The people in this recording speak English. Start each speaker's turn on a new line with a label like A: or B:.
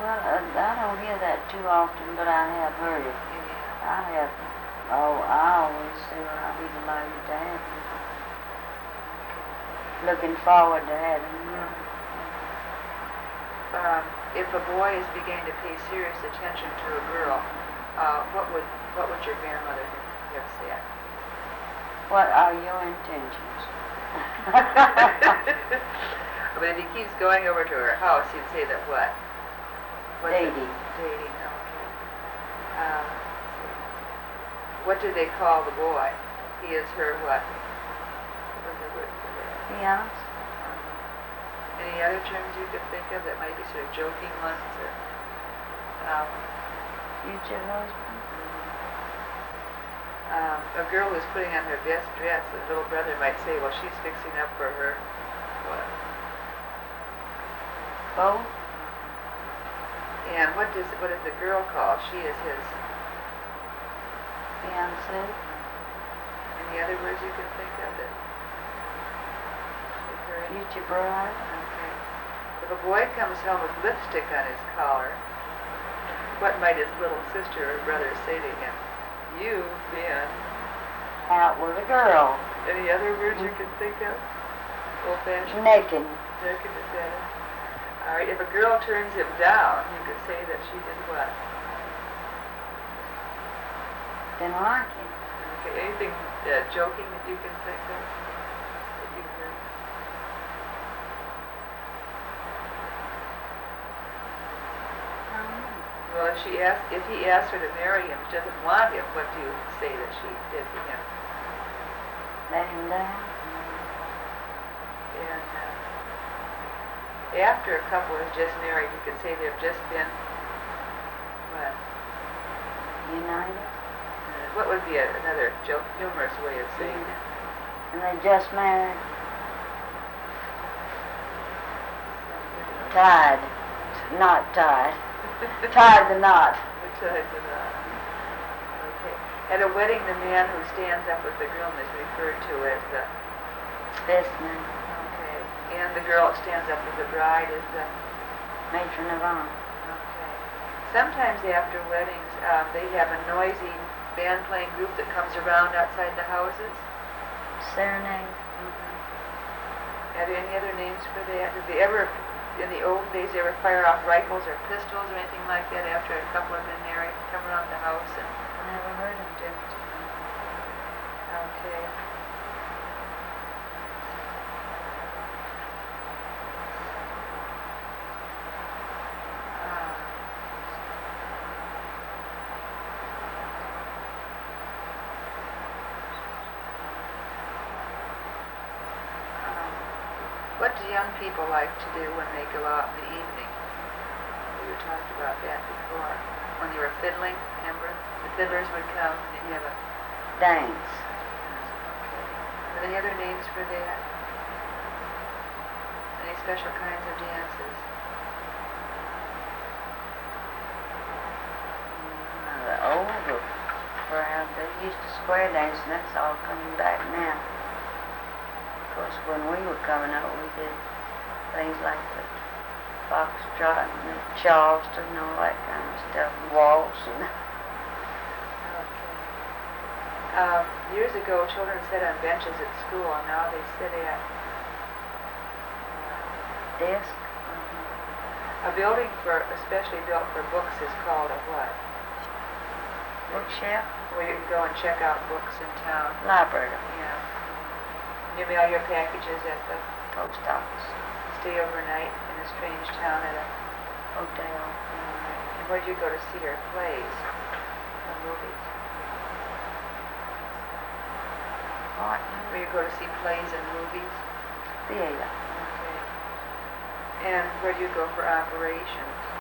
A: Well, I don't hear that too often, but I have heard it.
B: Yeah.
A: I have. Oh, I always say, well, I'll be delighted to have you. Looking forward to having you.
B: If a boy is beginning to pay serious attention to a girl, what would your grandmother have said?
A: What are your intentions?
B: But if he keeps going over to her house, he'd say that what?
A: Dating.
B: Dating, okay. What do they call the boy? He is her what? What was the word for that?
A: Fiance?
B: Any other terms you could think of that might be sort of joking ones? Or,
A: Future husband?
B: A girl who's putting on her best dress, the little brother might say, well, she's fixing up for her what?
A: Both?
B: And what does the girl call? She is his
A: Fiance?
B: Any other words you can think of that?
A: Future bride?
B: Okay. If a boy comes home with lipstick on his collar, what might his little sister or brother say to him? You've been
A: Out with a girl.
B: Any other words you can think of? Old-fashioned?
A: Naked.
B: Naked is better. All right, if a girl turns him down, you could say that she did what?
A: Didn't like it.
B: Okay, anything joking that you can think of? That you've heard? Well, if he asks her to marry him, she doesn't want him, what do you say that she did to him?
A: Let him down.
B: And after a couple is just married, you could say they've just been, what?
A: United.
B: What would be another humorous way of saying it?
A: And they just married. Tied. Not tied. Tied the knot.
B: Tied the knot. Okay. At a wedding, the man who stands up with the groom is referred to as the
A: Bestman.
B: Okay. And the girl that stands up with the bride is the
A: Matron of honor.
B: Okay. Sometimes after weddings, they have a noisy band playing group that comes around outside the houses.
A: Serenade.
B: Are there any other names for that? Did they ever, in the old days, ever fire off rifles or pistols or anything like that after a couple had been married, come around the house and
A: Never heard of it.
B: Okay. What do young people like to do when they go out in the evening? We talked about that before. When they were fiddling, remember? The fiddlers would come and they'd have a
A: Dance.
B: Okay. Are there any other names for that? Any special kinds of dances?
A: The older crowd, they used to square dance, and that's all coming back now. Of course, when we were coming up, we did things like the foxtrot and the Charleston and all that kind of stuff, waltz and...
B: Okay. Years ago, children sat on benches at school, and now they sit at
A: Desk.
B: A building especially built for books is called a what?
A: Bookshelf.
B: Where you can go and check out books in town.
A: Library.
B: Yeah. You mail your packages at the
A: Post office.
B: stay overnight in a strange town at a
A: Hotel.
B: And where do you go to see your plays or movies?
A: What?
B: Where you go to see plays and movies?
A: Theater.
B: Okay. And where do you go for operations?